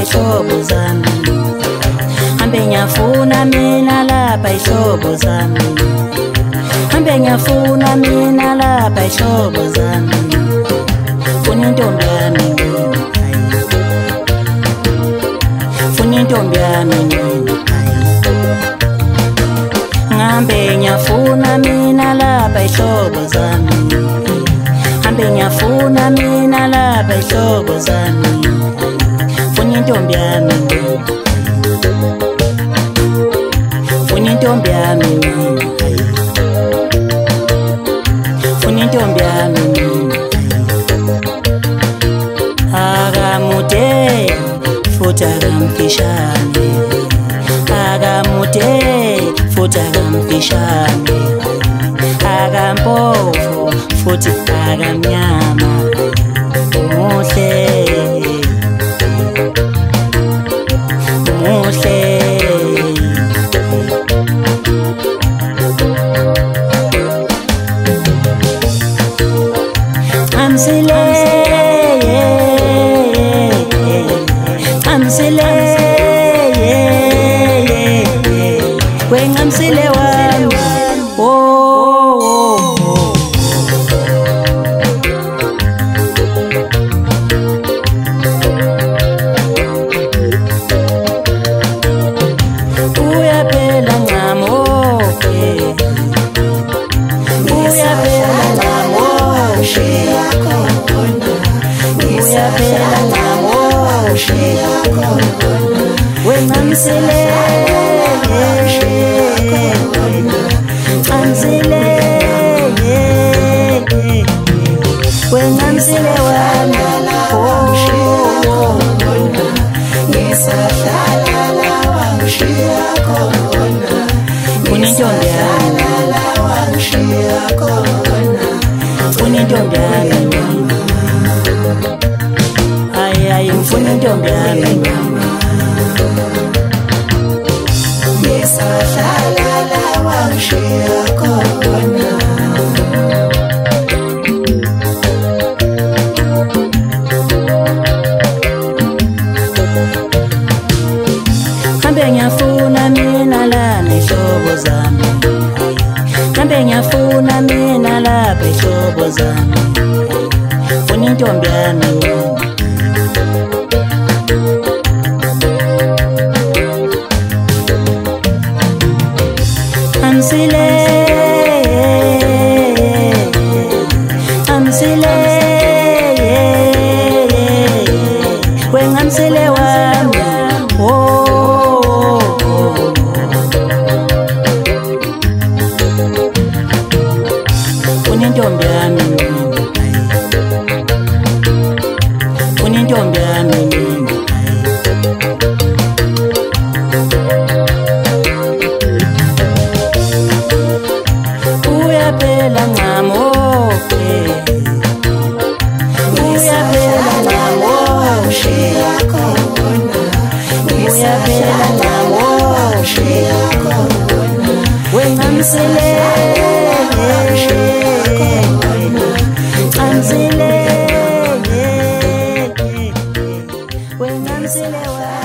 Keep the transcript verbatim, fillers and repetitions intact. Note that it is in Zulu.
ihlobo zami, hambe ngiyafuna mina lapha ihlobo zami, hambe ngiyafuna mina lapha ihlobo zami, funa intombi yami mina, funa intombi yami mina, ngambe ngiyafuna mina lapha ihlobo zami, hambe ngiyafuna mina lapha ihlobo zami, funa intombi yami mina, funa intombi yami mina, funa intombi yami mina, akamude futhi akamfishane, akamude futhi akamfishane, akampofu futhi akamnyama, muhle muhle amsile amsile wengamsile wami oh uyaphela ncamo uyaphela ncamo uyaphela ncamo wengamsile amsile wengamsile wami oh ngisahlala la wangishiya khona, funa intombi yami wangishiya khona, funa intombi yami ay ay ngifuna intombi yami ngisahlala la wangishiya khona, hambe ngiyafuna mina la nehlobo zami, hambe ngiyafuna mina lapha ihlobo zami, funa intombi yami mina, amsile amsile wengamsile wami oh funa intombi yami mina, funa intombi yami mina, uyaphela ncamo uyaphela ncamo ushiya khona, uyaphela ncamo ushiya khona, wengamsile amsile wengamsile